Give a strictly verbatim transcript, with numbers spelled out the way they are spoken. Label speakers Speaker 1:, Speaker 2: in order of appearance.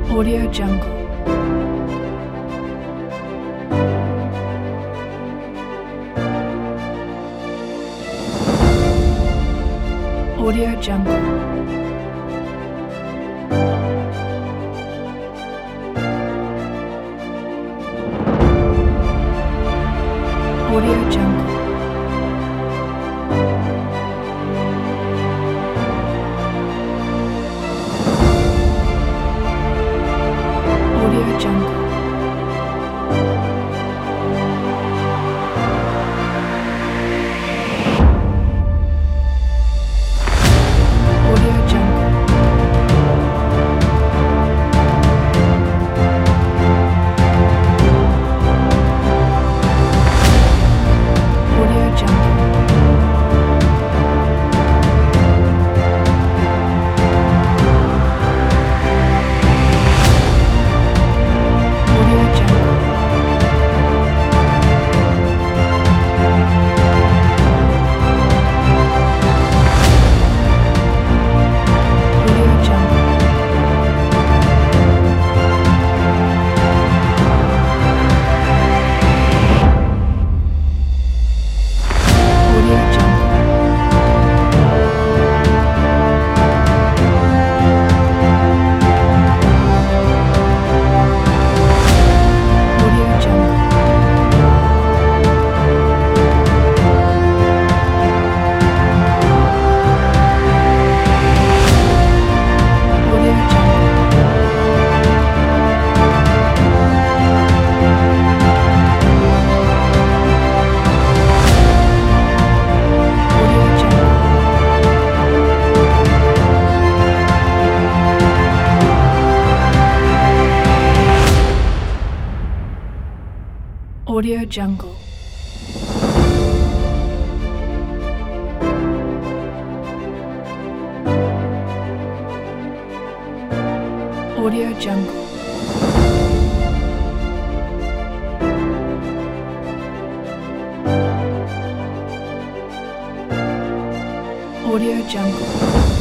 Speaker 1: Audio Jungle. Audio Jungle. Audio Jungle. Audio Jungle. Audio Jungle. Audio Jungle. Audio Jungle. Audio Jungle. Audio Jungle. Audio Jungle. Audio Jungle. Audio Jungle. Audio Jungle. Audio Jungle. Audio Jungle.